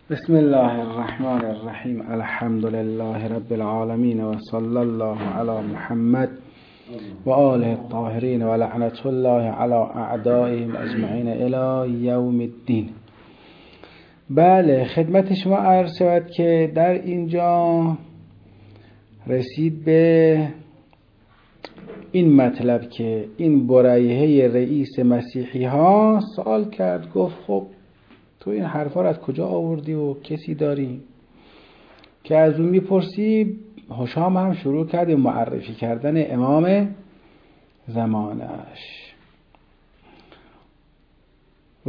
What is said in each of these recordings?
بسم الله الرحمن الرحیم. الحمد لله رب العالمین و صلی الله علی محمد و آله الطاهرین و لعنت الله علی اعدائهم اجمعین الی یوم الدین. بله، خدمت شما عرض شود که در اینجا رسید به این مطلب که این برایحه رئیس مسیحی ها سوال کرد، گفت خب تو این حرفا رو از کجا آوردی و کسی داری؟ که از اون میپرسی، هشام هم شروع کرد معرفی کردن امام زمانش و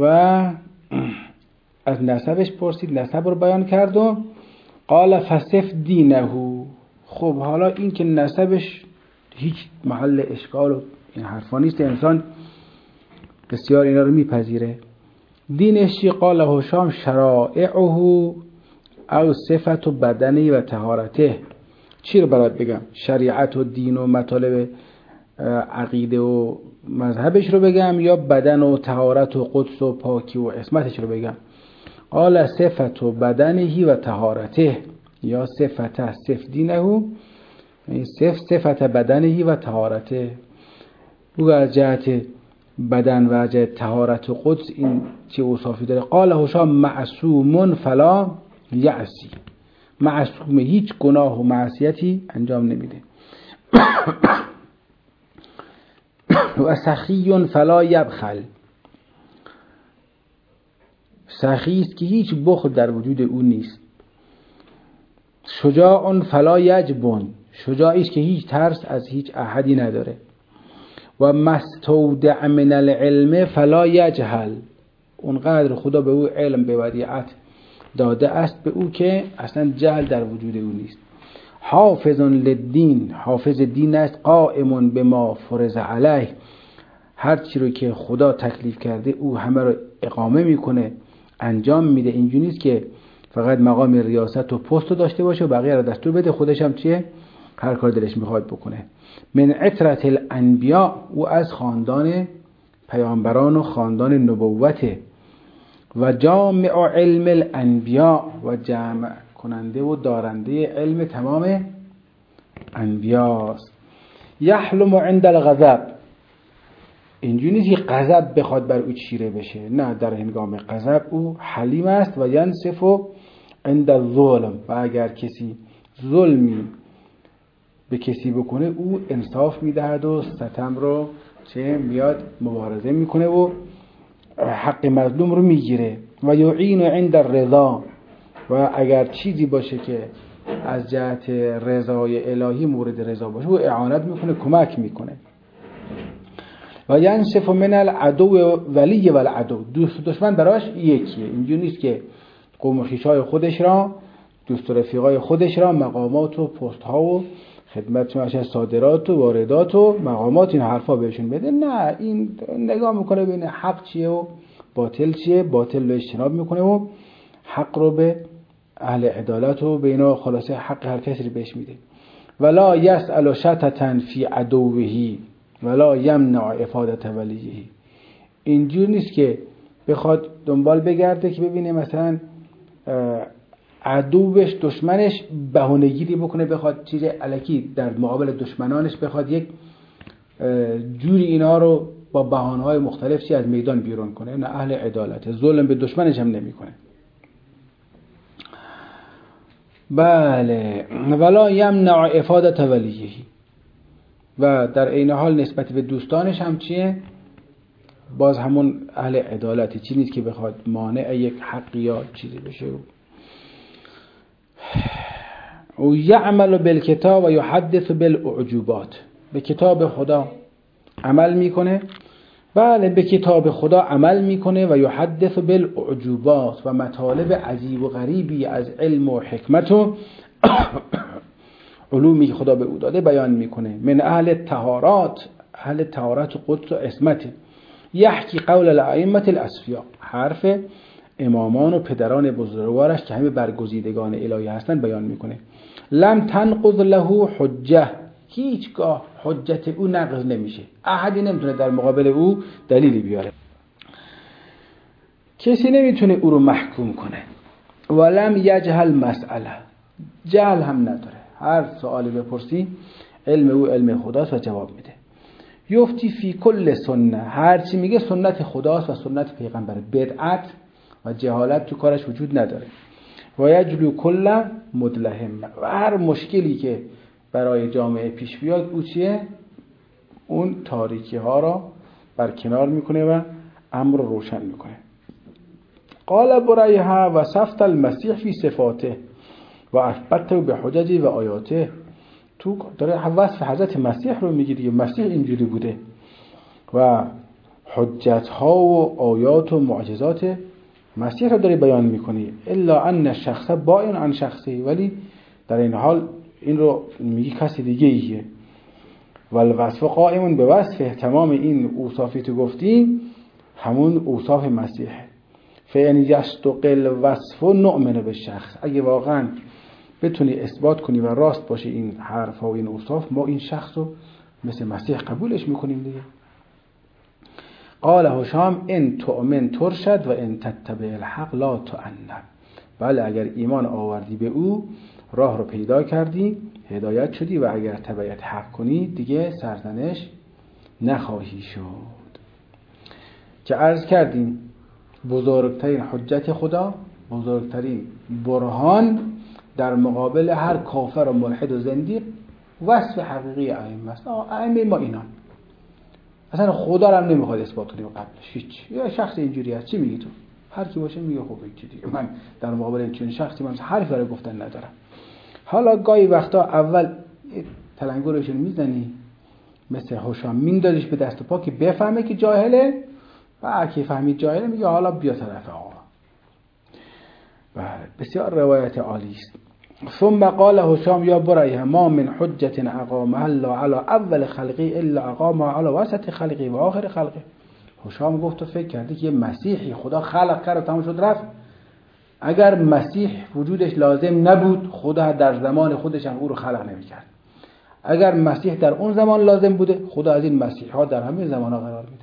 از نسبش پرسید، نسب رو بیان کرد و قال فصف دینه. خب حالا این که نسبش هیچ محل اشکال و این حرفا نیست، انسان بسیار اینا رو میپذیره. دینش چی؟ قال هشام شرائعه او صفت بدنی و طهارته. چی رو برات بگم؟ شریعت و دین و مطالب عقیده و مذهبش رو بگم یا بدن و طهارت و قدس و پاکی و عصمتش رو بگم؟ قال صفت بدنی و طهارته یا صف دینه، صفت بدنی و طهارته. او از جهت بدن و جهت طهارت و قدس این چه اوصافی داره؟ قال هشام معصوم فلا یعصی. معصوم، هیچ گناه و معصیتی انجام نمیده. و سخی فلا یبخل. سخی است که هیچ بخل در وجود او نیست. شجاع فلا یجبن. شجاعی است که هیچ ترس از هیچ احدی نداره. و مستودع من العلم فلا یجهل. اونقدر خدا به او علم به ودیعت داده است به او که اصلا جهل در وجود او نیست. حافظ للدین، حافظ دین است. قائم بما فرض علیه، هر چی رو که خدا تکلیف کرده او همه رو اقامه میکنه، انجام میده. اینجوری نیست که فقط مقام ریاست و پست رو داشته باشه و بقیه رو دستور بده، خودش هم چیه؟ هر کار دلش میخواد بکنه. من عترت الانبیاء، او از خاندان پیامبران و خاندان نبوته. و جامع علم الانبیاء، و جمع کننده و دارنده علم تمام انبیاست. یحلم عند الغضب، اینجوری نیست که غضب بخواد بر او چیره بشه، نه، در هنگام غضب او حلیم است. و ینصف عند الظلم، و اگر کسی ظلمی به کسی بکنه او انصاف میدهد و ستم رو چه میاد مبارزه میکنه و حق مظلوم رو میگیره. و یعین عند الرضا، و اگر چیزی باشه که از جهت رضای الهی مورد رضا باشه او اعانت میکنه، کمک میکنه. و ینصف من العدو ولی و العدو، دوست و دشمن براش یکیه. اینجوری نیست که قوم و خویشای خودش را، دوست و رفیقای خودش را مقامات و پست ها و خدمت شما صادرات و واردات و مقامات این حرفا بهشون بده، نه، این نگاه میکنه بین حق چیه و باطل چیه، باطل رو اجتناب میکنه و حق رو به اهل عدالت و به اینا خلاصه حق هر کسی رو بهش میده. ولا یسأل شتتا فی عدوه ولا یمنع افادت ولیه. اینجور نیست که بخواد دنبال بگرده که ببینه مثلا عدوش دشمنش بهانه‌گیری بکنه، بخواد چیز الکی در مقابل دشمنانش بخواد یک جوری اینا رو با بهانه‌های مختلف چی از میدان بیرون کنه. نه، اهل عدالت، ظلم به دشمنش هم نمی‌کنه. بله، ولا یمنع افادت ولیه، و در عین حال نسبت به دوستانش هم چیه؟ باز همون اهل عدالتی، چی نیست که بخواد مانع یک حق یا چیزی بشه. و یعمل بالکتاب و یحدث بالاعجوبات، به کتاب خدا عمل میکنه. بله، به کتاب خدا عمل میکنه. و یحدث بالاعجوبات، و مطالب عجیب و غریبی از علم و حکمت و علومی که خدا به او داده بیان میکنه. من اهل طهارات، اهل طهارت و قدس و عصمت. یحکی قول الائمه الاصفیاء، حرف امامان و پدران بزرگوارش که همه برگزیدگان الهی هستند بیان میکنه. لم تنقض له حجه، هیچگاه حجت او نقض نمیشه، احدی نمیتونه در مقابل او دلیلی بیاره، کسی نمیتونه او رو محکوم کنه. ولم یجهل مسئله، جهل هم نداره، هر سوالی بپرسی علم او علم خداست و جواب میده. یفتی فی کل سنه، هر چی میگه سنت خداست و سنت پیغمبر، بدعت و جهالت تو کارش وجود نداره. و یجلو کل مدلهم، و هر مشکلی که برای جامعه پیش بیاد او چیه؟ اون تاریکی ها را برکنار میکنه و امر رو روشن میکنه. قال بریحه وصفت المسیح فی صفاته و اثبته به حججه و آیاته. تو داره وصف حضرت مسیح رو میگی دیگه، مسیح اینجوری بوده و حجت ها و آیات و معجزات مسیح رو داری بیان میکنی. الا ان شخص باین عن شخصی، ولی در این حال این رو میگی کسی دیگه ایه. والوصف قائم به وصفه، تمام این اوصافی تو گفتی همون اوصاف مسیحه. فإن یستقل وصف نؤمن بالشخص، اگه واقعا بتونی اثبات کنی و راست باشه این حرف ها و این اوصاف، ما این شخص رو مثل مسیح قبولش میکنیم دیگه. قال هشام ان تؤمن ترشد و ان تتبع الحق لا تعنب. بله اگر ایمان آوردی به او راه رو پیدا کردی، هدایت شدی، و اگر تبعیت حق کنی دیگه سرزنش نخواهی شد. که عرض کردیم بزرگترین حجت خدا، بزرگترین برهان در مقابل هر کافر و ملحد و زندیق وصف حقیقی ائمه است. ائمه ما اینا، اصلا خدا رو هم نمیخواد اثبات کنیم قبلش، هیچ. یه شخص اینجوری هست، چی میگی تو؟ هر کی باشه میگه خب این دیگه، من در مقابل این چنین شخصی من حرفی برای گفتن ندارم. حالا گاهی وقتا اول تلنگرشون میزنی مثل هشام، میندازیش به دست و پا که بفهمه که جاهله، و اگه فهمید جاهله میگه حالا بیا طرف آقا. بله بسیار روایت عالی است. ثم قال هشام یا بریه ما من حجت اقامها الله علی اول خلقی الا اقامها علی وسط خلقی و آخر خلقی. هشام گفت تو فکر کردی که مسیحی خدا خلق کرد و تمام شد رفت؟ اگر مسیح وجودش لازم نبود خدا در زمان خودش هم او رو خلق نمی‌کرد. اگر مسیح در اون زمان لازم بوده خدا از این مسیح ها در همه زمان‌ها قرار میده.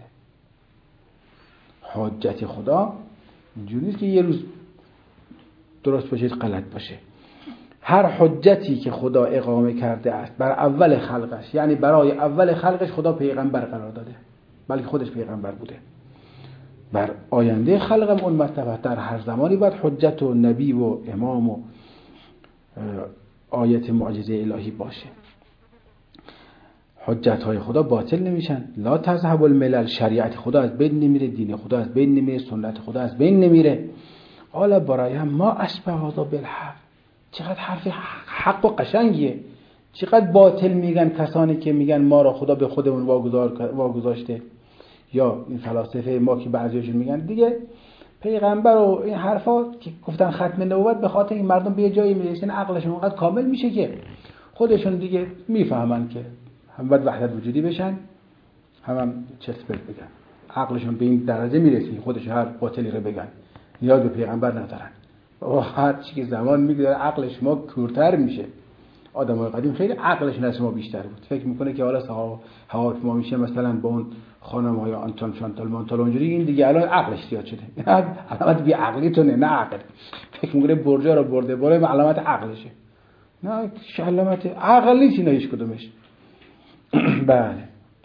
حجت خدا اینجوری نیست که یه روز درست باشه غلط باشه. هر حجتی که خدا اقامه کرده است بر اول خلقش، یعنی برای اول خلقش خدا پیغمبر قرار داده، بلکه خودش پیغمبر بوده، بر آینده خلقم اون مرتبه در هر زمانی باید حجت و نبی و امام و آیت معجزه الهی باشه. حجت های خدا باطل نمیشن. لا تذهب الملل، شریعت خدا از بین نمیره، دین خدا از بین نمیره، سنت خدا از بین نمیره. قال برایم ما اشبه هذا بالحق، چقدر حرف حق و قشنگیه. چقدر باطل میگن کسانی که میگن ما را خدا به خودمون واگذاشته، یا این فلاسفه ما که بعضیاشون میگن دیگه پیغمبر و این حرفا که گفتن ختم نبوت به خاطر این مردم به یه جایی میرسن عقلشون اونقدر کامل میشه که خودشون دیگه میفهمن که هم باید وحدت وجودی بشن، هم چرت پرت بگن. عقلشون به این درجه میرسه خودشون هر باطلی رو بگن، نیاز به پیغمبر ندارن. و هر چی که زمان میگذره عقلش ما کورتر میشه. آدمای قدیم خیلی عقلشون از ما بیشتر بود. فکر میکنه که حالا هواپیما میشه مثلا با اون خانم‌های آنتون شانتال مانتال اونجوری، این دیگه الان عقلش زیاد شده. علامت بی عقلیتونه، نه عقل. فکر میکنه برجا رو برده بالا علامت عقلشه. نه علامت عقل نیست اینا هیچ کدومش. بله.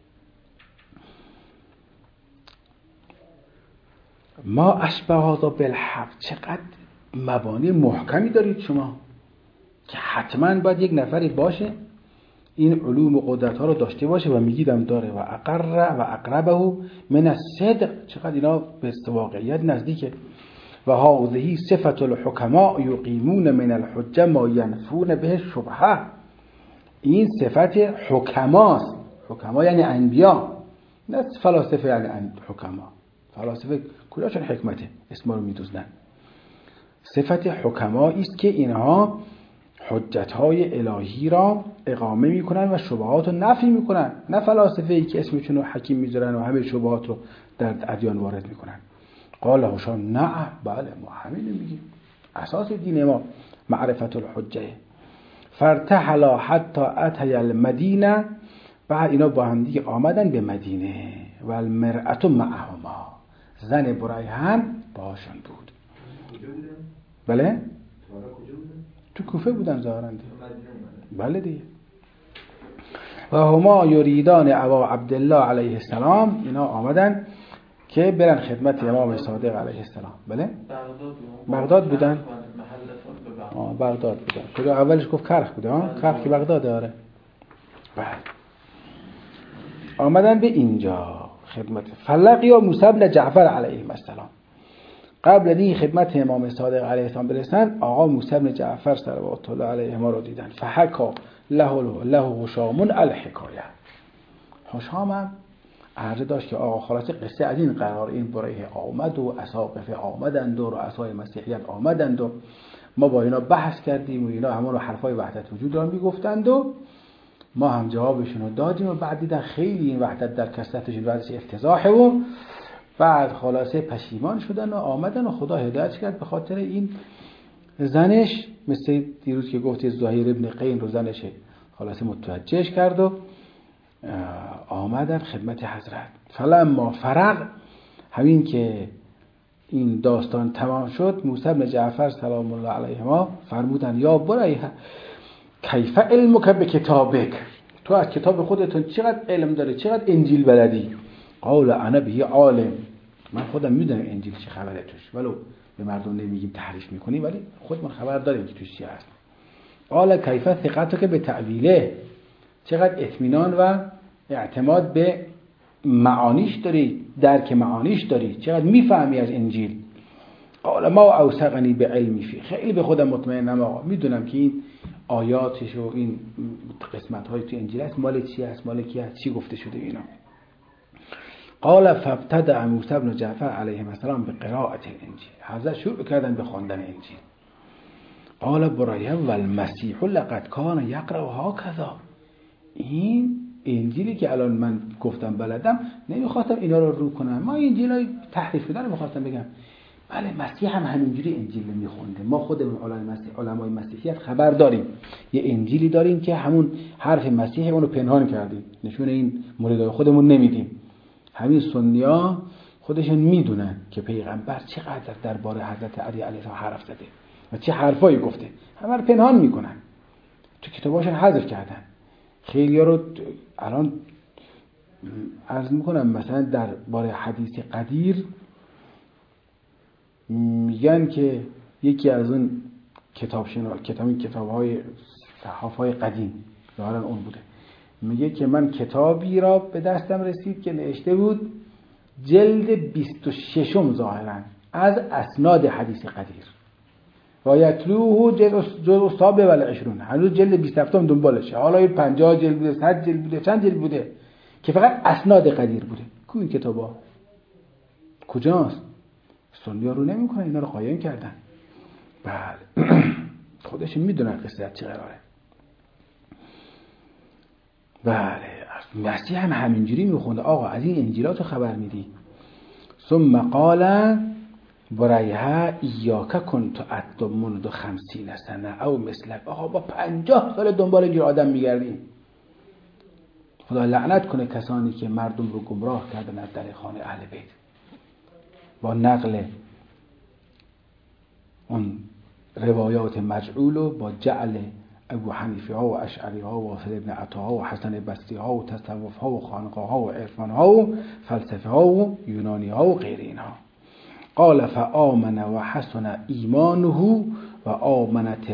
ما اشبه هذا بالحق، چقدر مبانی محکمی دارید شما که حتما باید یک نفری باشه این علوم و قدرت ها رو داشته باشه و میگیدم داره و اقر و اقربه من الصدق، چقدر اینا به واقعیت نزدیکه. و هذه صفت الحکماء یقیمون من الحجه ما ینفون به شبهه، این صفت حکماست. حکما یعنی انبیا، نه فلاسفه یعنی حکما. فلاسفه کلاشون حکمته، اسما رو میدوزنن. صفت حکمایی است که اینها حجت‌های الهی را اقامه میکنن و شبهات رو نفی میکنن، نه فلاسفه‌ای که اسمشون رو حکیم میذارن و همه شبهات رو در ادیان وارد میکنن. قال هشام نه، بله ما همین میگیم، اساس دین ما معرفت الحجه. فرتحلا حتی اتی المدینه، بعد اینا با هم دیگه آمدن به مدینه. و المرأة معهما، زن برای هم باشون بود. بله تو کوفه بودن ظاهرا. بله دیگه. و هما یریدان ابا عبدالله علیه السلام، اینا آمدن که برن خدمت امام صادق علیه السلام. بله بغداد بودن. بغداد بودن. چرا اولش گفت کرخ بوده؟ کرخ که بغداد داره. بله. آمدن به اینجا خدمت. فلقیا موسی بن جعفر علیه السلام. قبل از این خدمت امام صادق علیه السلام برسن، آقا موسی بن جعفر صلوات الله علیه ما رو دیدن. فحکا له هشام الحکایه. هشام هم عرض داشت که آقا خلاصه قصه از این قرار، این برای آمد و اساقفه آمدند و رؤسای مسیحیت آمدند و ما با اینا بحث کردیم و اینا همون رو حرفای وحدت وجود رو میگفتند و ما هم جوابشون رو دادیم و بعد دیدن خیلی این وحدت در کثرتشون وضعش افتضاحه و بعد خلاصه پشیمان شدن و آمدن و خدا هدایت کرد به خاطر این زنش، مثل دیروز که گفت زهیر ابن قین رو زنش خلاصه متوجهش کرد و آمدن خدمت حضرت. فلما فرغ، همین که این داستان تمام شد، موسی بن جعفر سلام الله علیهما فرمودن یا بریه کیف علمک بکتابک، تو از کتاب خودتون چقدر علم داری، چقدر انجیل بلدی؟ قال انا به عالم، من خودم میدونم انجیل چه خبره توش، ولو به مردم نمیگیم تحریف میکنیم ولی خودمون خبر داریم که توش چی هست. قال کیف ثقتک به تعویله، چقدر اطمینان و اعتماد به معانیش داری، درک معانیش داری، چقدر میفهمی از انجیل. قال ما اوثقنی به علمی فی، خیلی به خودم مطمئنم آقا، میدونم که این آیاتش و این قسمت های تو انجیل است، مال چی است، مال کی است، چی گفته شده اینا. قال فابتدأ موسی بن جعفر علیه السلام به قراءت الانجیل، حضرت شروع کردن به خواندن انجیل. قال بریه و المسیح لقد کان یقرأ هکذا، این انجیلی که الان من گفتم بلدم، نمیخواستم اینا رو کنم، ما انجیلای تحریف شده رو میخواستم بگم. بله مسیح هم همینجوری انجیل رو میخونده، ما خودمون علمای مسیحیت خبر داریم، یه انجیلی داریم که همون حرف مسیح اون رو پنهان کردیم، نشون این موردای خودمون نمیدیم. همین سنی‌ها خودشون میدونن که پیغمبر چقدر درباره حضرت علی علیه السلام حرف زده و چه حرفایی گفته، همه رو پنهان میکنن، تو کتاباشون حذف کردن. خیلی‌ها رو الان عرض میکنم مثلا درباره حدیث قدیر میگن که یکی از اون کتاب‌های صحافه‌های قدیم ظاهرا اون بوده، میگه که من کتابی را به دستم رسید که نوشته بود جلد 26 ظاهرا از اسناد حدیث قدیر و یتلوه جلد صابه و العشرون، هنوز جلد 27 دنبالشه، حالا 50 جلد بوده، 100 جلد بوده، چند جلد بوده که فقط اسناد قدیر بوده. کو این کتابا کجاست؟ سنی‌ها رو نمی‌کنن، اینا رو قایم کردن. بله خودشون میدونن قصه چه قراره. بله مسیح هم همینجوری میخونده، آقا از این انجیلاتو خبر میدی. ثم قال بریها ایاک کنت اتب منذ 50 سنه او مثلک، آقا با 50 سال دنبال اینجور آدم میگردیم، خدا لعنت کنه کسانی که مردم رو گمراه کردن از در خانه اهل بیت با نقل اون روایات مجعول و با جعل ابو حنیفه ها و اشعری ها و واصل ابن عطا ها و حسن بصری ها و تصوف ها و خانقاه ها و عرفان ها و فلسفه ها و یونانی ها و غیر اینها. قال فآمن و حسن ایمانه و آمنت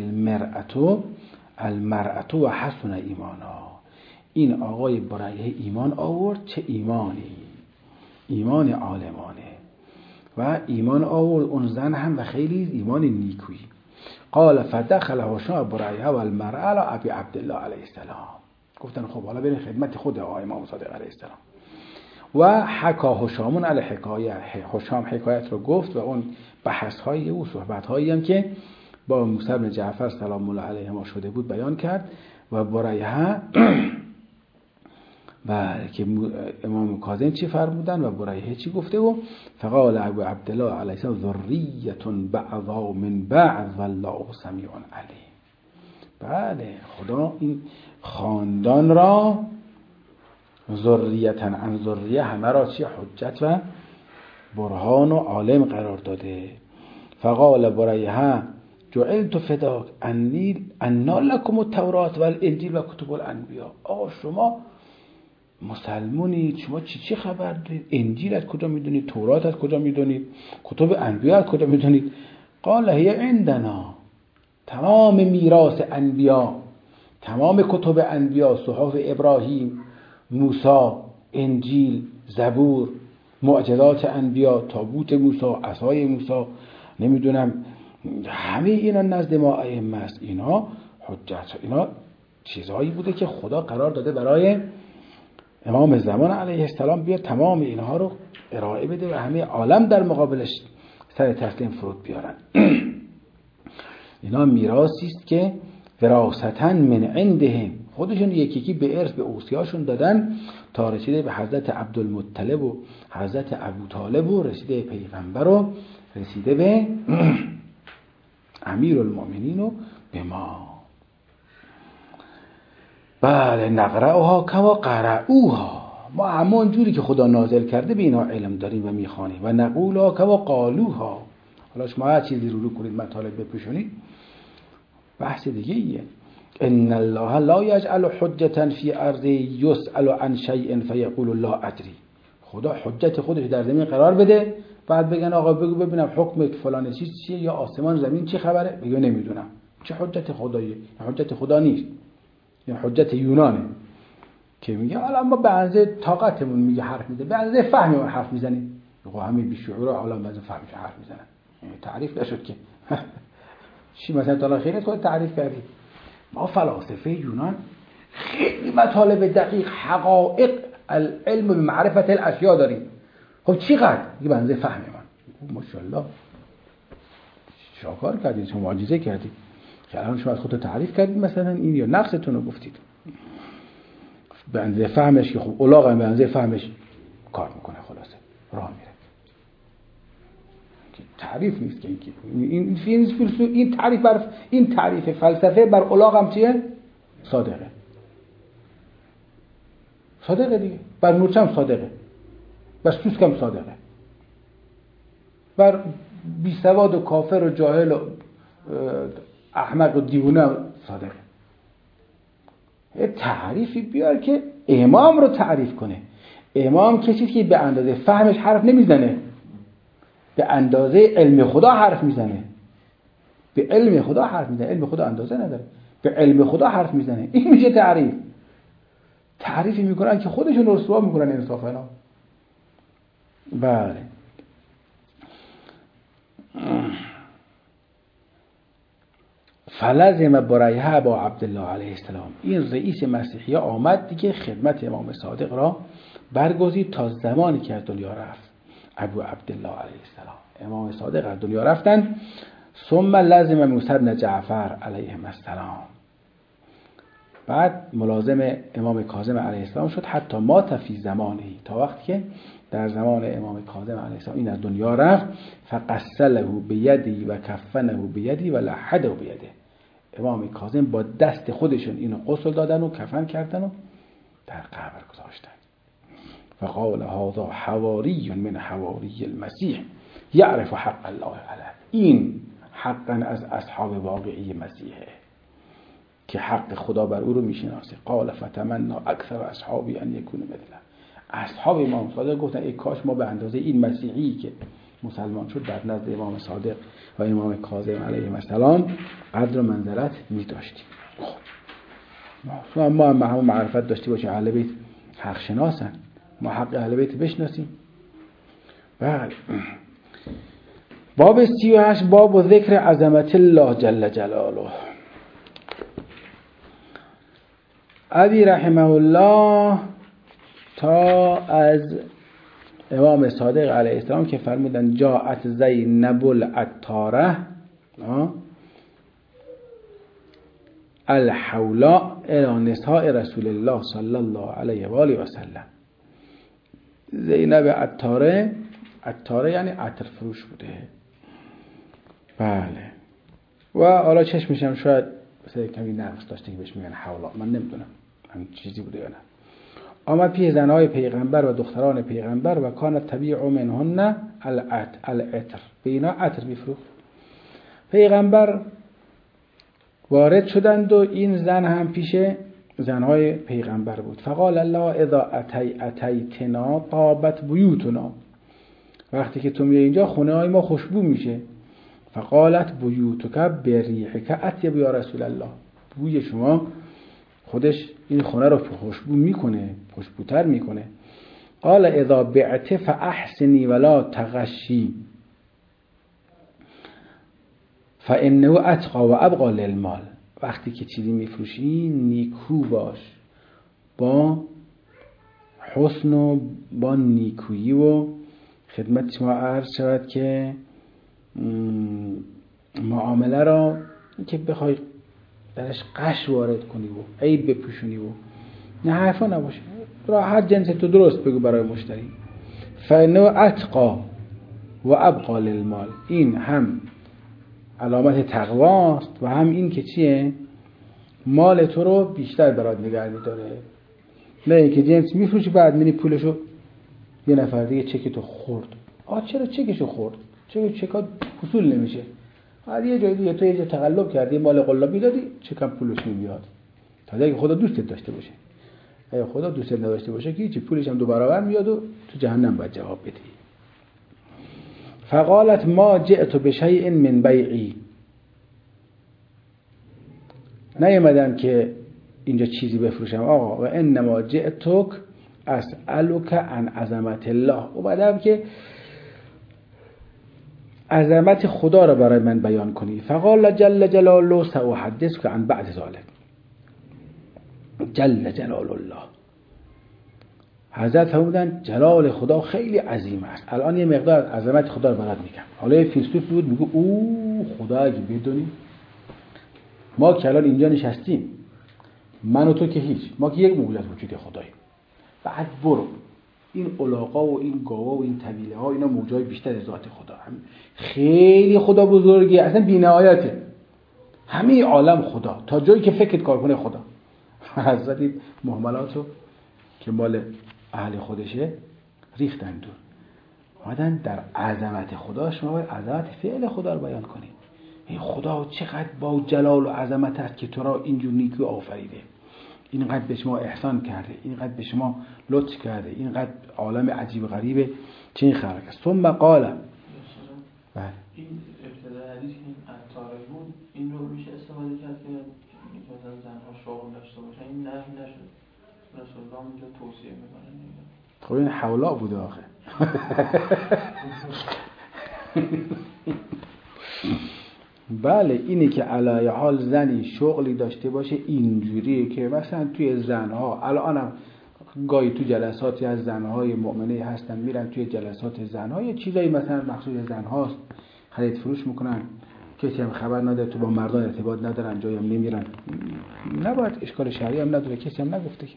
المرأة و حسن ایمانها. این آقای بریه ایمان آورد، چه ایمانی، ایمان عالمانه، و ایمان آورد اون زن هم و خیلی ایمان نیکویی. قال فدخل هشام بریه و المرأة علی ابی عبدالله علیه السلام، گفتن خب حالا بریم خدمت خود آقای امام صادق علیه السلام. و حکا هشامون علی حکایه، هشام حکایت رو گفت و اون بحث‌های و صحبت‌هایی هم که با موسی بن جعفر سلام الله علیه ما شده بود بیان کرد. و بریه و که امام کاظم چی فرمودن و بریه چی گفته و فقال ابو عبدالله علیه السلام ذریة بعضا من بعض والله سمیع علیم. بله خدا این خاندان را ذریتن عن ذریه همه را چی حجت و برهان و عالم قرار داده. فقال بریه جعلت فداک انا لکم التورات و الانجیل و کتب الانبیا. آقا شما مسلمونید، شما چی خبر دارید؟ انجیل از کجا میدونید؟ تورات از کجا میدونید؟ کتب انبیا از کجا میدونید؟ قال هی عندنا، تمام میراث انبیا، تمام کتب انبیا، صحف ابراهیم، موسی، انجیل، زبور، معجزات انبیا، تابوت موسی، عصای موسی، نمیدونم همه اینا نزد ما ائمه است. اینا حجت، اینا چیزهایی بوده که خدا قرار داده برای امام زمان علیه السلام بیاد تمام اینها رو ارائه بده و همه عالم در مقابلش سر تسلیم فرود بیارن. اینا میراثی است که وراثتا من عندهم، خودشون یکی یکی به ارث به اوصیاشون دادن تا رسیده به حضرت عبدالمطلب و حضرت ابوطالب و رسیده به پیغمبر و رسیده به امیرالمؤمنین و به ما. بله نقرأها کما قرأوها، ما همون جوری که خدا نازل کرده به اینا علم داریم و میخوانیم. و نقولها کما قالوها. حالا شما هر چیزی رو کنید مطالب بپوشونید بحث دیگه ایه. ان الله لا یجعل حجة فی ارض یسأل عن شیء فیقول لا ادری. خدا حجت خودش در زمین قرار بده بعد بگن آقا بگو ببینم حکم فلان چیز چیه، یا آسمان زمین چی خبره، بگو نمیدونم. چه حجت خداییه؟ حجت خدا نیست، این حجت یونانه که میگه حالا ما به اندازه طاقتمون میگه حرف میزنه، به اندازه فهممون حرف میزنیم. آقا همه بیشعورا حالا به اندازه فهمش حرف میزنن. تعریف نشد که چی مثلا تعالی خیرت خود تعریف کردی. ما فلاسفه یونان خیلی مطالب دقیق، حقایق العلم به معرفت الاشیاء داریم. خب چقدر؟ دیگه به اندازه فهم من. ماشاءالله شاکار کردید، شما معجزه کردید که الان شما از خودتون تعریف کردید مثلا این یا نقصتون رو گفتید. به اندازه فهمش که خب الاغ هم به اندازه فهمش کار میکنه، خلاصه راه میره. تعریف نیست که این تعریف فلسفه بر الاغ هم چیه؟ صادقه. صادقه دیگه. بر مورچه هم صادقه، بر سوسک هم صادقه، بر بی سواد و کافر و جاهل و احمق و دیوانه هم صادقه. تعریفی بیار که امام رو تعریف کنه. امام کسی که به اندازه فهمش حرف نمیزنه، به اندازه علم خدا حرف میزنه. به علم خدا حرف میزنه. علم خدا اندازه نداره، به علم خدا حرف میزنه. این میشه تعریف. تعریفی میکنن که خودشون رسوا میکنن انصافا. بله. فلزم بریحه با عبدالله علیه السلام. این رئیس مسیحیه آمد دیگه خدمت امام صادق را برگزید تا زمانی که از دنیا رفت. ابو عبدالله علیه السلام، امام صادق از دنیا رفتن. ثم لازم موسی بن جعفر علیه السلام، بعد ملازم امام کاظم علیه السلام شد حتی مات فی زمانه، تا وقتی که در زمان امام کاظم علیه السلام این از دنیا رفت. فقسله بیدی و کفنه بیدی و لحده بیده. امام کاظم با دست خودشون اینو غسل دادن و کفن کردن و در قبر گذاشتن. فقال هذا حواری من حواری المسیح یعرف حق الله علیه. این حقا از اصحاب واقعی مسیحه که حق خدا بر او رو میشناسه. قال فتمنا اکثر اصحابی ان یکون مثله. اصحاب امام صادق گفتن ای کاش ما به اندازه این مسیحی که مسلمان شد در نزد امام صادق و امام کاظم علیه السلام قدر و منزلت می داشتیم. خب ما هم همون معرفت داشتی باشیم اهل بیت حق شناسن، ما حق اهل بیت بشناسیم. بله. باب 38 باب و ذکر عظمت الله جل جلاله. ابی رحمه الله تا از امام صادق علیه السلام که فرمودن جاءت زینب العطاره الحولا الى نساء رسول الله صلی الله علیه و آله و سلم. زینب عطاره، عطاره یعنی عطر فروش بوده. بله. و حالا چشمشم شاید مثلا کمی نقص داشته که بهش میگن حولا، من نمیدونم همین چیزی بوده یا نه. آمد پیش زنهای پیغمبر و دختران پیغمبر و کان طبیع منهن العطر، به اینا عطر میفروخت. پیغمبر وارد شدند و این زن هم پیش زنهای پیغمبر بود. فقال الله اذا اتیتنا طابت بیوتنا، وقتی که تو میای اینجا خونه های ما خوشبو میشه. فقالت بیوتک بریحک اطیب یا رسول الله، بوی شما خودش این خونه رو خوشبو میکنه، خوشبوتر میکنه. قال اذا بعت فاحسنی ولا تغشی فانه اتقى و ابقى للمال، وقتی که چیزی میفروشی نیکو باش، با حسن و با نیکویی و خدمت شما عرض شود که معامله را که بخوای درش قش وارد کنی و عیب بپوشونی و نه حرفا نباشه، راحت جنس تو درست بگو برای مشتری. فانه اتقى و ابقى للمال، این هم علامت تقواست و هم این که چیه؟ مال تو رو بیشتر برات نگه می‌داره. نه اینکه جنس میفروشی بعد می‌بینی پولشو یه نفر دیگه چکتو خورد. چرا چکشو خورد؟ چکات وصول نمیشه. یه جای دیگه تو یه جا تقلب کردی، مال قلابی دادی، چکم پولش نمیاد. تا اگه خدا دوستت داشته باشه. اگه خدا دوستت نداشته باشه که هیچ، پولش هم دو برابر میاد و تو جهنم باید جواب بدی. فقالت ما جئت بشیء من بیعی، نیومدم که اینجا چیزی بفروشم آقا، و انما جئتک اسألک عن عظمت الله، اومدم که عظمت خدا را برای من بیان کنی. فقال جل جلاله سأحدثك عن بعد ذلك. جل جلال الله، حضرت فرمودن جلال خدا خیلی عظیم است. الان یه مقدار از عظمت خدا رو برات میگم. حالا یه فیلسوف بود میگه او خدا اگه بدونی، ما که الان اینجا نشستیم، من و تو که هیچ، ما که یک موجود وجود خداییم. بعد برو این علاقا و این گاوا و این طویله ها، اینا موجای بیشتر از ذات خدا، هم خیلی خدا بزرگی، اصلا بی‌نهایته، همه عالم خدا، تا جایی که فکرت کار کنه خدا. حضرت این محملاتو که مال اهل خودشه ریختن دور، اومدن در عظمت خدا، شما باید عظمت فعل خدا رو بیان کنید. این خدا چقدر با جلال و عظمت است که تو را اینجور نیکو آفریده، اینقدر به شما احسان کرده، اینقدر به شما لطف کرده، اینقدر عالم عجیب و غریبه چه این خلق است. ثم قال، بله این ابتدای حدیث که این عطاره بود، این رو میشه استفاده کرد که مثلا زنها شغل داشته باشن، این نهی نشد، رسول الله اینجا توصیه میکنه. خب این حولا بوده آخه. بله، اینی که علی حال زنی شغلی داشته باشه اینجوریه که مثلا توی زنها الانم گاهی تو جلساتی از زنهای مؤمنه هستن، میرن توی جلسات زنها یه چیزایی مثلا مخصوص زنهاست خرید فروش میکنن، کسی هم خبر نداره، تو با مردان ارتباط ندارن، جایی هم نمیرن، نباید، اشکال شرعی هم نداره، کسی هم نگفته که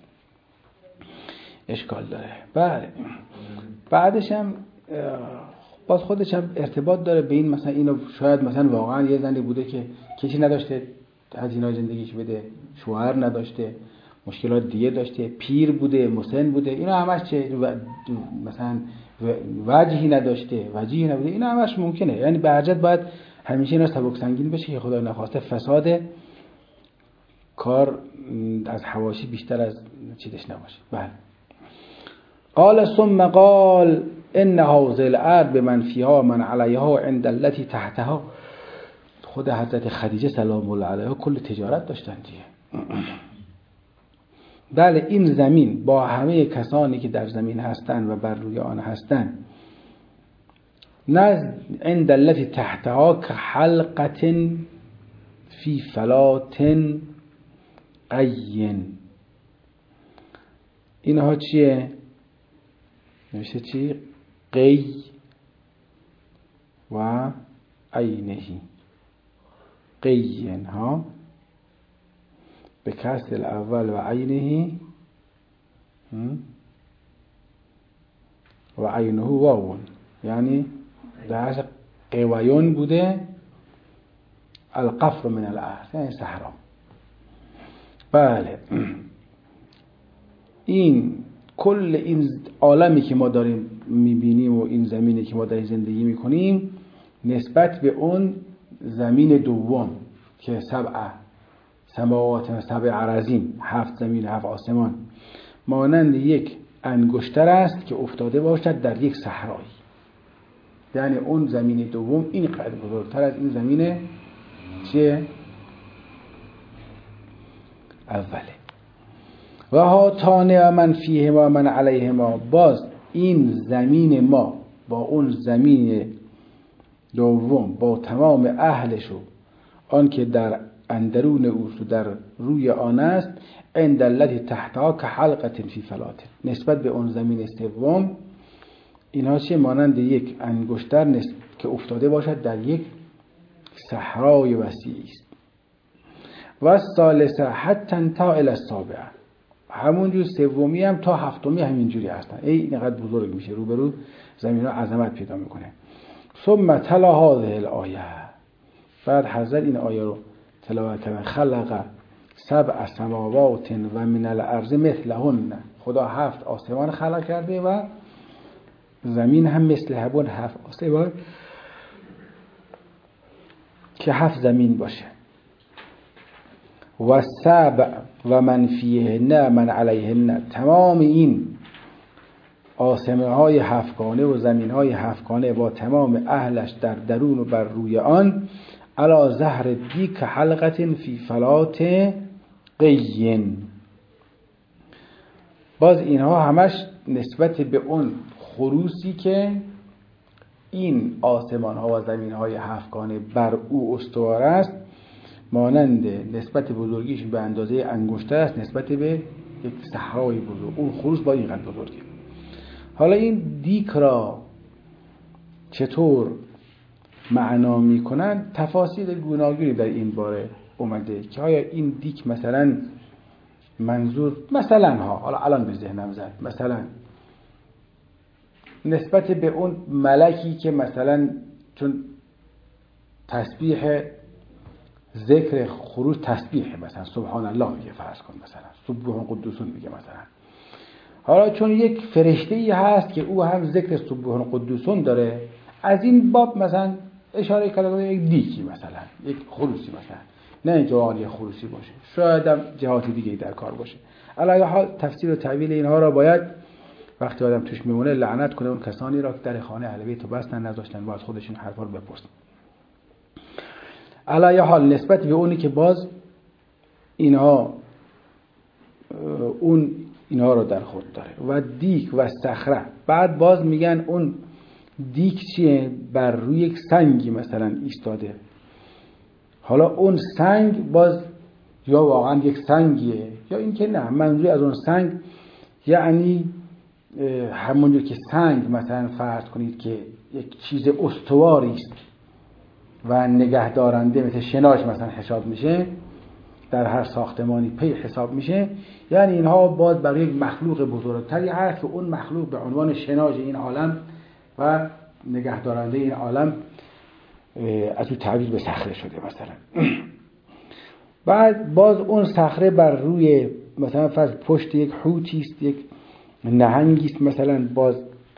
اشکال داره. بله، بعدش هم باز خودش هم ارتباط داره به این، مثلا اینو شاید مثلا واقعا یه زنی بوده که کسی نداشته هزینه‌های زندگیش بده، شوهر نداشته، مشکلات دیگه داشته، پیر بوده، مسن بوده، اینا همش چه مثلا وجهی نداشته، وجهی نبوده، اینا همش ممکنه. یعنی به هر جهت باید همیشه اینا سبک سنگین بشه که خدای نخواسته فساد کار از حواشی بیشتر از چیزش نباشه. بله. قال ثم قال ان هذه الارض بمن فيها من عليها عند التي تحتها. خود حضرت خدیجه سلام الله علیها کل تجارت داشتن دیگه. بله، این زمین با همه کسانی که در زمین هستند و بر روی آن هستند، نه عند التي تحتها كحلقة في فلات قین. اینها چیه؟ نوشته چی؟ قی و عینهی. قین ها به کسر الاول و عینهی و عینه واون، یعنی در قویون بوده، القفر من الارض یعنی صحرا. بله، این کل این عالمی که ما داریم میبینیم و این زمینی که ما داریم زندگی میکنیم نسبت به اون زمین دوم که سبعه سماوات سبع عرضین، 7 زمین 7 آسمان، مانند یک انگشتر است که افتاده باشد در یک صحرایی. یعنی اون زمین دوم اینقدر بزرگتر از این زمین چیه؟ اوله. و هاتان و من فیهما و من علیهما، باز این زمین ما با اون زمین دوم با تمام اهلش و آن که در اندرون اوست و در روی آن است، عند الذی تحتها که حلقة فی فلاة، نسبت به اون زمین سوم اینها چه؟ مانند یک انگشتر که افتاده باشد در یک صحرای وسیعی است. و الثالثه حتی انتهى الی السابعه، همونجور سومی هم تا هفتمی همینجوری هستن، اینقدر بزرگ میشه، روبرو زمین ها عظمت پیدا میکنه. ثم تلا هذه الآیه، بعد حضرت این آیه رو تلاوت کردن. خلق 7 سماوات و من الارض مثلهن، خدا 7 آسمان خلق کرده و زمین هم مثل همون 7 آسمان که 7 زمین باشه. و 7 و من فیهن من علیهن، تمام این آسمان های 7گانه و زمین های 7گانه با تمام اهلش در درون و بر روی آن، علی ظهر دیک حلقة فی فلاة قین، باز اینها همش نسبت به اون خروسی که این آسمان ها و زمین های 7گانه بر او استوار است، مانند نسبت بزرگیش به اندازه انگشتر است نسبت به یک صحرای بزرگ. اون خروس با اینقدر بزرگه. حالا این دیک را چطور معنا میکنن؟ تفاصیل گوناگونی در این باره اومده که آیا این دیک مثلا منظور مثلا حالا الان به ذهنم زد، مثلا نسبت به اون ملکی که مثلا چون تسبیح ذکر خروج تسبیح مثلا سبحان الله میگه، فرض کن مثلا سبوح قدوسون میگه مثلا، حالا چون یک فرشته‌ای هست که او هم ذکر سبوح قدوسون داره، از این باب مثلا اشاره کرده یک دیکی مثلا یک خروسی مثلا، نه اینکه واقعا یک خروسی باشه، شاید هم جهات دیگه در کار باشه. علی حال تفسیر و تعبیل اینها را باید وقتی آدم توش میمونه لعنت کنه اون کسانی را که در خانه اهل بیت رو بستن نذاشتن باید خودشون حرفا رو بپرسن. علی حال نسبت به اونی که باز اینها رو در خود داره. و دیک و صخره، بعد باز میگن اون دیک چیه؟ بر روی یک سنگی مثلا ایستاده. حالا اون سنگ باز یا واقعا یک سنگیه یا این که نه، منظور از اون سنگ یعنی همونجور که سنگ مثلا فرض کنید که یک چیز استواری است و نگهدارنده مثل شناش مثلا حساب میشه، در هر ساختمانی پی حساب میشه، یعنی اینها باز برای یک مخلوق بزرگتری هست که اون مخلوق به عنوان شناج این عالم و نگهدارنده این عالم از او تعبیر به صخره شده مثلا. بعد باز اون صخره بر روی مثلا فرض پشت یک حوتی است، یک نهنگی است مثلا، باز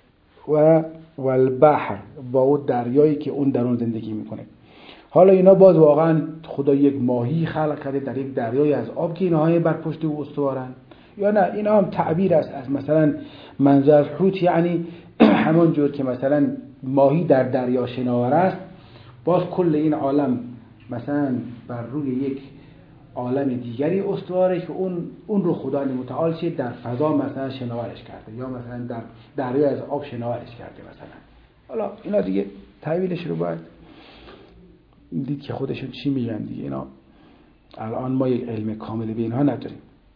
و البحر با اون دریایی که اون در اون زندگی میکنه. حالا اینا باز واقعا خدا یک ماهی خلق کرده در یک دریای از آب که اینها بر پشت او استوارن، یا نه اینا هم تعبیر است از مثلا منظور از حوت، یعنی همون جور که مثلا ماهی در دریا شناور است، باز کل این عالم مثلا بر روی یک عالم دیگری استواره که اون رو خدا متعال چه در فضا مثلا شناورش کرده یا مثلا در دریا از آب شناورش کرده مثلا. حالا اینا دیگه تعبیرش رو باید دید که خودشون چی میگن دیگه، اینا الان ما یک علم کامل به اینها نداریم.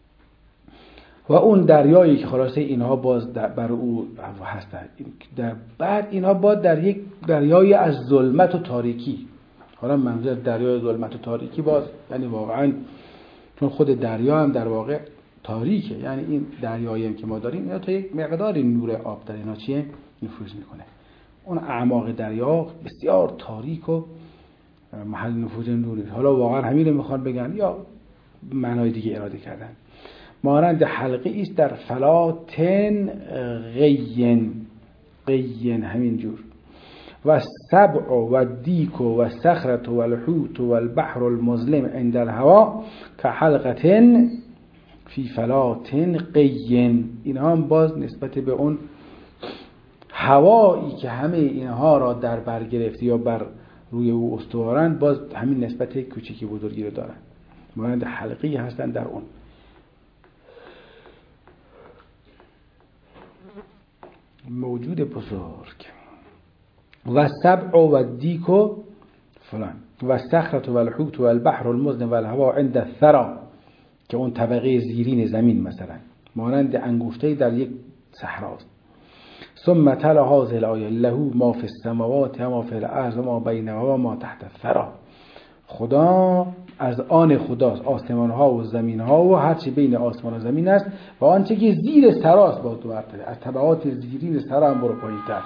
و اون دریایی که خلاصه اینها باز بر او هستن، بعد اینها باز در یک دریای از ظلمت و تاریکی. حالا منظور دریای ظلمت و تاریکی باز یعنی واقعا چون خود دریا هم در واقع تاریکه، یعنی این دریایی که ما داریم اینا تا یک مقدار نور آب در اینا چیه نفوذ میکنه. اون اعماق دریا بسیار تاریک و محل نفوذ نوری. حالا واقعا همین رو میخوان بگن یا معنای دیگه اراده کردن. مانند حلقه است در فلاتن غین همین جور. و سبع و دیک و صخرة و الحوت و البحر المظلم عند الهوا که حلقة فی فلات قین. اینها هم باز نسبت به اون هوایی که همه اینها را در بر گرفته یا بر روی او استوارند، باز همین نسبت کوچکی بزرگی رو دارن، مانند حلقی هستن در اون. موجود بزرگ. و سبع و دیک و فلان و صخرة و الحوت و البحر المظلم و الهوا عند الثرى که اون طبقه زیرین زمین مثلا مانند انگشتری در یک صحراست. ثم تلا هذه الآیه له ما فی السماوات و ما فی الارض و ما بینهما و ما تحت الثرى. خدا از آن خداست آسمان ها و زمین ها و هر چی بین آسمان و زمین است و آنچه که زیر سراست باز دو مرتبه، از طبقات زیرین سرا هم برو پایین‌تر.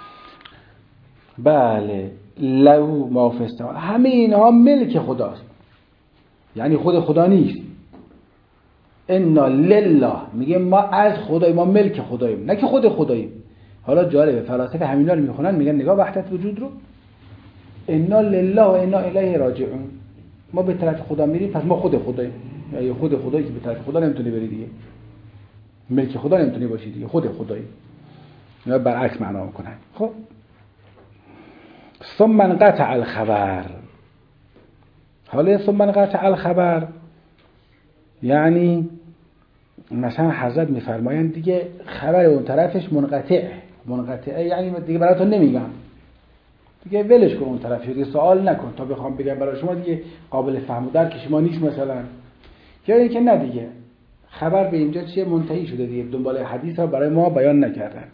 بله له ما فی السماوات، همه اینها ملک خداست، یعنی خود خدا نیست. انا لله، میگه ما از خداییم، ما ملک خداییم، نه که خود خداییم. حالا جالبه فلاسفه همینا رو میخونن میگن نگاه وحدت وجود رو، انا لله و انا الیه راجعون، ما به طرف خدا میریم پس ما خود خداییم. یا خود خدایی که به طرف خدا نمیتونه بری دیگه، ملک خدا نمیتونه باشی دیگه، خود خدایی. اینا برعکس معنا میکنن. خب ثم انقطع الخبر. حالا ثم انقطع الخبر یعنی مثلا حضرت میفرمایند دیگه خبر اون طرفش منقطعه، یعنی دیگه براتون نمیگم، دیگه ولش کن اون طرف، دیگه سوال نکن تا بخوام بگم برای شما دیگه قابل فهم و درک شما نیست مثلا. یا اینکه نه دیگه خبر به اینجا چیه، منتهی شده دیگه، دنبال حدیث ها برای ما بیان نکردن.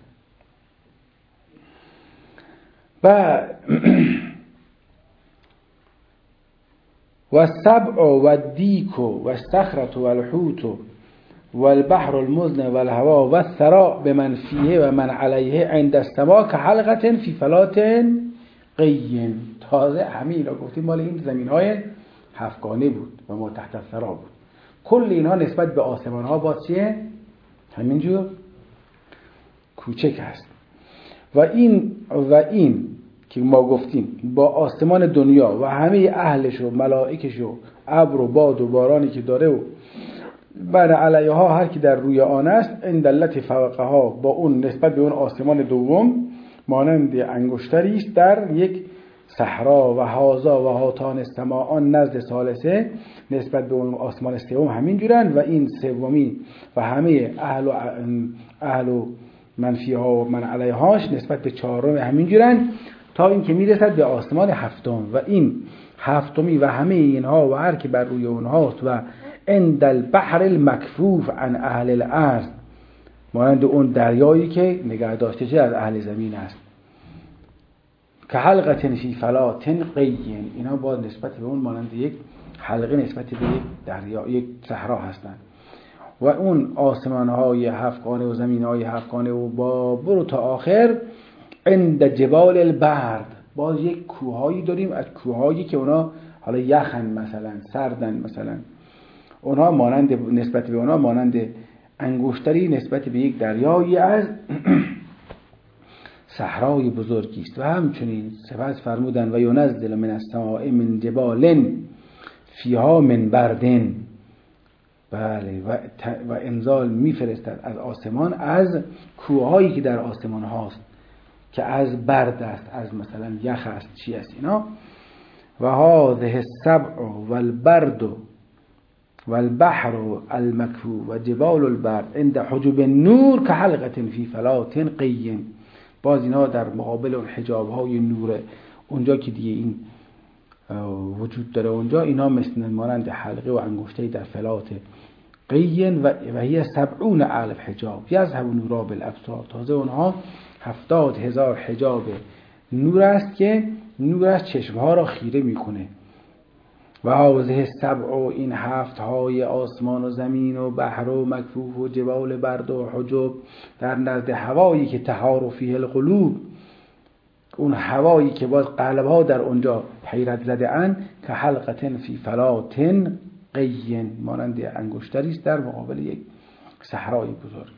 و سبع و دیک و صخرة و الحوت و البحر المظلم و الهوا و الثرى بمن فیه و من علیه عند السما که حلقة فی فلات قین. تازه همین را گفتیم مال این زمین های هفتگانه بود و ما تحت الثرى بود. کل اینها نسبت به آسمان ها با چیه؟ همینجور کوچک هست. و این که ما گفتیم با آسمان دنیا و همه اهلش و ملائکش و ابر و باد و بارانی که داره و بر علیها هر کی در روی آن است، این دلت فوقها با اون نسبت به اون آسمان دوم مانند انگشتری است در یک صحرا. و هازا و هاتان السماعان نزد ثالثه نسبت به اون آسمان سوم همین جورن و این سومی و همه اهل و منفیها و من علیهاش نسبت به چهارم همین جورن تا این که میرسد به آسمان هفتم. و این هفتمی و همه اینها و هر که بر روی اونهاست و عند البحر المکفوف عن اهل الارض، مانند اون دریایی که نگه داشته شده از اهل زمین است، که حلقة فی فلات قین. اینا با نسبت به اون مانند یک حلقه نسبت به یک دریا، یک صحرا هستند. و اون آسمان های هفتگانه و زمین های هفتگانه و با برو تا آخر عند جبال البرد، باز یک کوههایی داریم از کوههایی که اونا حالا یخن مثلا سردن مثلا، اونا مانند نسبت به اونا مانند انگشتری نسبت به یک دریایی از صحرای بزرگی است. و همچنین سپس فرمودن و ینزل من السماء من جبال فیها من بردن. بله و انزال میفرستد از آسمان از کوههایی که در آسمان هاست که از برد است، از مثلا یخ است، چی است اینا. و هذه السبع و البرد و البحر المکفوف و جبال البرد عند حجب النور که حلقة فی فلات قین. باز اینا در مقابل اون حجاب های نور اونجا که دیگه این وجود داره اونجا، اینا مثل مانند حلقه و انگشتری در فلات قین. و هی 70,000 حجاب یذهب نورا بالابصار. تازه اونها 70,000 حجاب نور است که نور از چشمها را خیره میکنه. و هذه السبع، این هفت های آسمان و زمین و بحر و مکفوف و جبال برد و حجب در نزد هوایی که تهار فیه القلوب، اون هوایی که باز قلبها در اونجا حیرت زده اند، که حلقة فی فلات قین، مانند انگشتری است در مقابل یک صحرای بزرگ.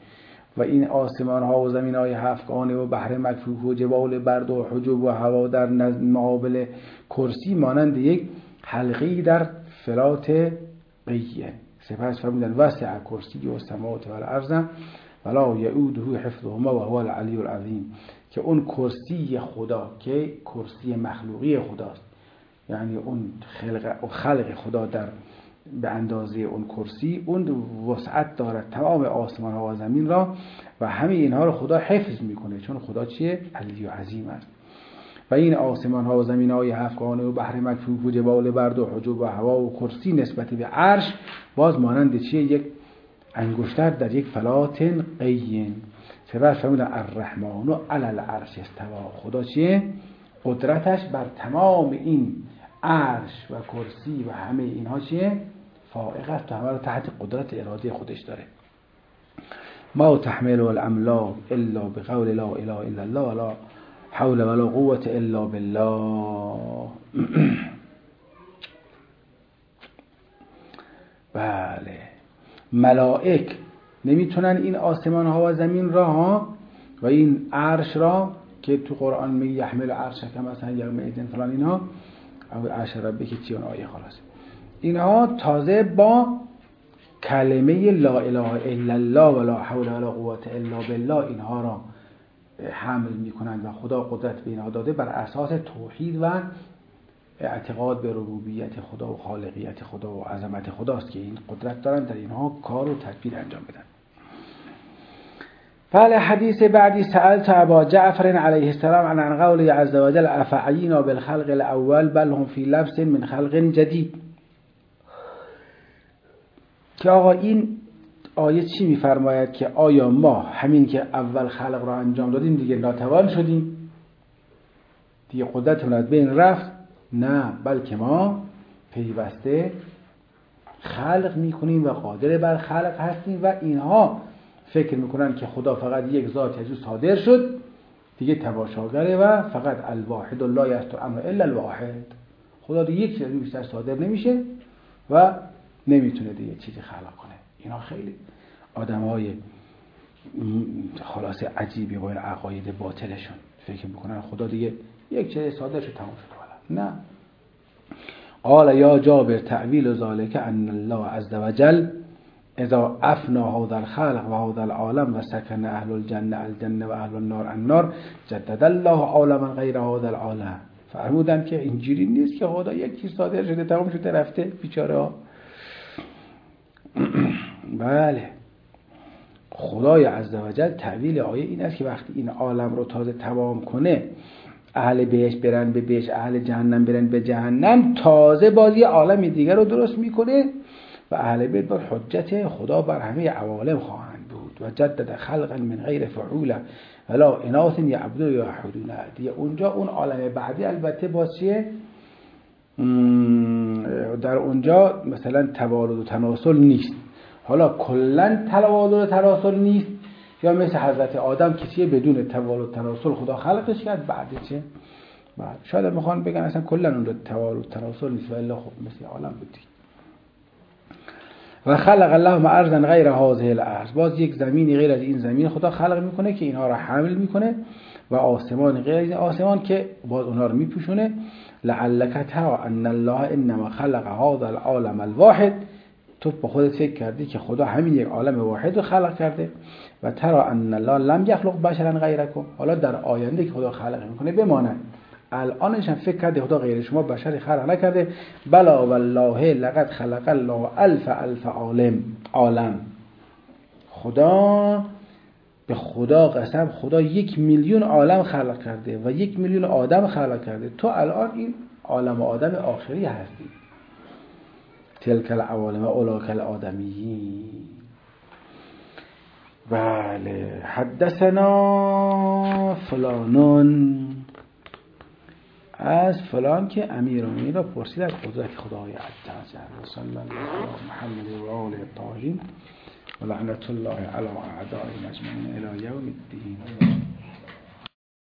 و این آسمان ها و زمین های هفتگانه و بحر مکفوف و جبال برد و حجب و هوا در مقابل کرسی مانند یک حلقه‌ای در فلات قیه. سپس فرمودند وسع کرسی و السماوات و الارض ولا یئوده حفظهما و هو العلی العظیم، که اون کرسی خدا که کرسی مخلوقی خداست، یعنی اون خلق خدا در به اندازه اون کرسی، اون وسعت دارد تمام آسمان ها و زمین را و همه اینها رو خدا حفظ میکنه، چون خدا چیه؟ علی و عظیم است. و این آسمان ها و زمین های هفتگانه و بحر مکفوف و جبال برد و حجب و هوا و کرسی نسبت به عرش باز مانند چیه؟ یک انگشتر در یک فلات قیین. سپس فرمودن الرحمن علی العرش استوا، خدا چیه؟ قدرتش بر تمام این عرش و کرسی و همه اینها چیه؟ فائق است و همه رو تحت قدرت اراده خودش داره. ما تحمل الاملاک الا بقول لا اله الا الله ولا حول ولا قوة الا بالله. بله، ملائک نمیتونن این آسمان ها و زمین را و این عرش را که تو قرآن میگه یحمل عرش که مثلا یوم ایدن فلان، اینها او عرش ربی که چی اون آیه خلاص، اینها تازه با کلمه لا اله الا الله ولا حول ولا قوة الا بالله اینها را حمل میکنند و خدا قدرت به اینها داده بر اساس توحید و اعتقاد به ربوبیت خدا و خالقیت خدا و عظمت خداست که این قدرت دارن در اینها کار و تدبیر انجام بدن. بله، حدیث بعدی سألت ابا جعفر علیه السلام عن قوله عز وجل افعینا بالخلق الاول بل هم فی لبس من خلق جدید، که آقا این آیه چی میفرماید که آیا ما همین که اول خلق را انجام دادیم دیگه ناتوان شدیم، دیگه قدرتمون از بین رفت؟ نه، بلکه ما پیوسته خلق میکنیم و قادر بر خلق هستیم و اینها فکر میکنن که خدا فقط یک ذات از او صادر شد دیگه تماشاگره و فقط الواحد لا یستر امر الا الواحد، خدا دیگه یک چیز بیشتر صادر نمیشه و نمیتونه دیگه چیزی خلق کنه. اینا خیلی آدمای خلاصه عجیبی با این عقاید باطلشون فکر میکنن خدا دیگه یک چیز صادر شد تمام شد. نه، قال یا جابر تعویل ذلك ان الله عز وجل اذا افنا هذا الخلق و هذا العالم و سکن اهل الجنه الجنه و اهل النار النار جدد الله عالما غیر هذا العالم. فرمودن که اینجوری نیست که خدا یک چیز صادر شده تمام شده رفته بیچاره ها. بله، خدای عزوجل تعویل آیه این است که وقتی این عالم رو تازه تمام کنه، اهل بهشت برن به بهشت، اهل جهنم برن به جهنم، تازه بازی عالم دیگر رو درست میکنه و اهل بیت بر حجت خدا بر همه عوالم خواهند بود. و جدد خلقا من غیر فعوله ولا اناث یعبدون یوحدون. دیگه اونجا اون عالم بعدی البته با چیه؟ در اونجا مثلا توالد و تناسل نیست. حالا کلا توالد و تناسل نیست، یا مثل حضرت آدم کسی بدون توالد و تناسل خدا خلقش کرد، بعد چه؟ بعد شاید میخوان بگن اصلا کلا اون توالد و تناسل نیست، ولی خب مثل عالم بودی. و خلق الله ما ارضا غیر هذه الارض، باز یک زمینی غیر از این زمین خدا خلق میکنه که اینها را حمل میکنه و آسمان غیر از این آسمان که باز اونها رو میپوشونه. لعلک ترى ان الله انما خلق هذا العالم الواحد، تو با خودت فکر کردی که خدا همین یک عالم واحد رو خلق کرده. و ترى ان الله لم يخلق بشرا غیرکم، حالا در آینده که خدا خلق میکنه بماند، الانش هم فکر کرده خدا غیر شما بشری خلق نکرده. بلا والله لقد خلق الله الف عالم، خدا به خدا قسم خدا 1,000,000 عالم خلق کرده و 1,000,000 آدم خلق کرده. تو الان این عالم آدم آخری هستی. تلک العوالم اولاک الآدمیین. بله، حدثنا فلانون، از فلان که امیرالمومنین را پرسید از قدرت خدای عزوجل. صلی الله علیه محمد و آله الطاهرین و لعنت الله علی اعدائهم اجمعین الی یوم الدین.